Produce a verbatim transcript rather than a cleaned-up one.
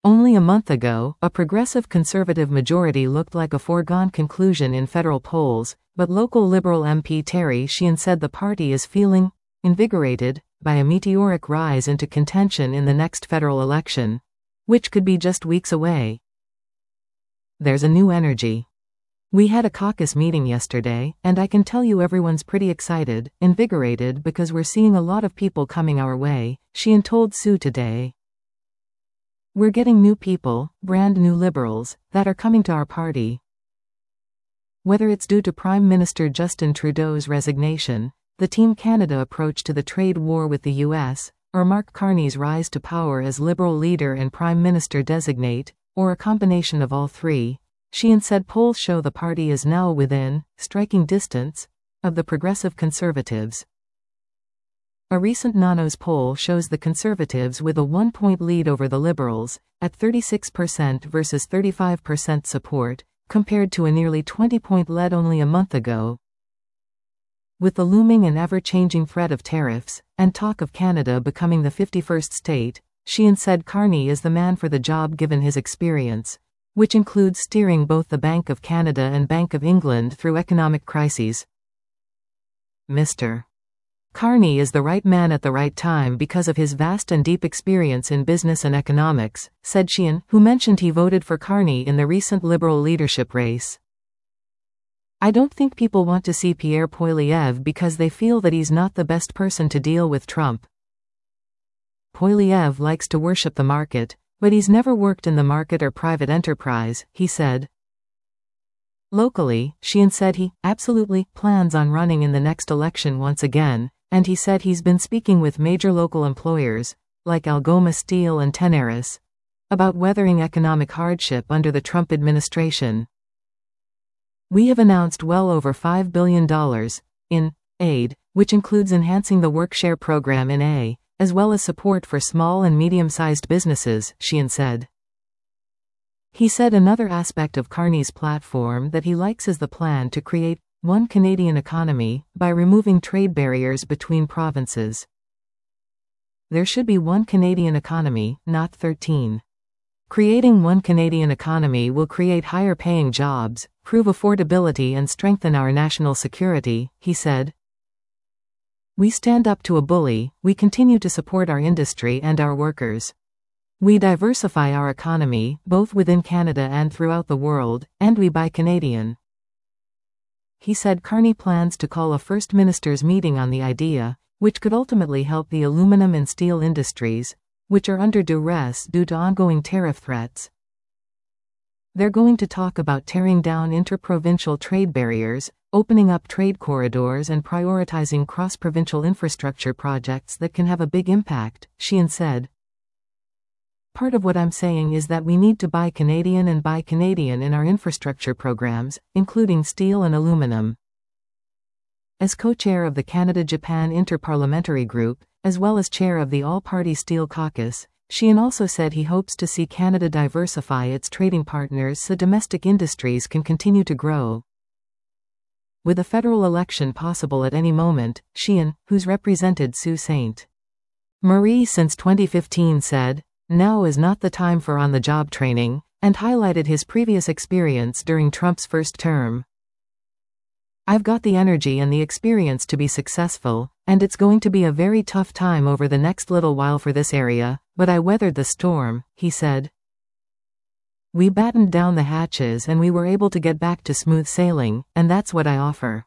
Only a month ago, a progressive conservative majority looked like a foregone conclusion in federal polls, but local Liberal M P Terry Sheehan said the party is feeling invigorated by a meteoric rise into contention in the next federal election, which could be just weeks away. There's a new energy. We had a caucus meeting yesterday, and I can tell you everyone's pretty excited, invigorated because we're seeing a lot of people coming our way, Sheehan told Sue today. We're getting new people, brand new liberals, that are coming to our party. Whether it's due to Prime Minister Justin Trudeau's resignation, the Team Canada approach to the trade war with the U S, or Mark Carney's rise to power as Liberal leader and Prime Minister-designate, or a combination of all three, Sheehan said polls show the party is now within striking distance of the Progressive Conservatives. A recent Nanos poll shows the Conservatives with a one-point lead over the Liberals, at thirty-six percent versus thirty-five percent support, compared to a nearly twenty-point lead only a month ago. With the looming and ever-changing threat of tariffs, and talk of Canada becoming the fifty-first state, Sheehan said Carney is the man for the job given his experience, which includes steering both the Bank of Canada and Bank of England through economic crises. Mister Carney is the right man at the right time because of his vast and deep experience in business and economics, said Sheehan, who mentioned he voted for Carney in the recent Liberal leadership race. I don't think people want to see Pierre Poilievre because they feel that he's not the best person to deal with Trump. Poilievre likes to worship the market, but he's never worked in the market or private enterprise, he said. Locally, Sheehan said he absolutely plans on running in the next election once again, and he said he's been speaking with major local employers, like Algoma Steel and Tenaris, about weathering economic hardship under the Trump administration. We have announced well over five billion dollars in aid, which includes enhancing the WorkShare program in A, as well as support for small and medium-sized businesses, Sheehan said. He said another aspect of Carney's platform that he likes is the plan to create one Canadian economy by removing trade barriers between provinces. There should be one Canadian economy, not thirteen. Creating one Canadian economy will create higher-paying jobs, prove affordability and strengthen our national security, he said. We stand up to a bully, we continue to support our industry and our workers. We diversify our economy, both within Canada and throughout the world, and we buy Canadian. He said Carney plans to call a First Minister's meeting on the idea, which could ultimately help the aluminum and steel industries, which are under duress due to ongoing tariff threats. They're going to talk about tearing down interprovincial trade barriers, opening up trade corridors and prioritizing cross-provincial infrastructure projects that can have a big impact, Sheehan said. Part of what I'm saying is that we need to buy Canadian and buy Canadian in our infrastructure programs, including steel and aluminum. As co-chair of the Canada-Japan Interparliamentary Group, as well as chair of the All-Party Steel Caucus, Sheehan also said he hopes to see Canada diversify its trading partners so domestic industries can continue to grow. With a federal election possible at any moment, Sheehan, who's represented Sault Ste. Marie since twenty fifteen, said, "Now is not the time for on-the-job training," and highlighted his previous experience during Trump's first term. I've got the energy and the experience to be successful, and it's going to be a very tough time over the next little while for this area, but I weathered the storm, he said. We battened down the hatches and we were able to get back to smooth sailing, and that's what I offer.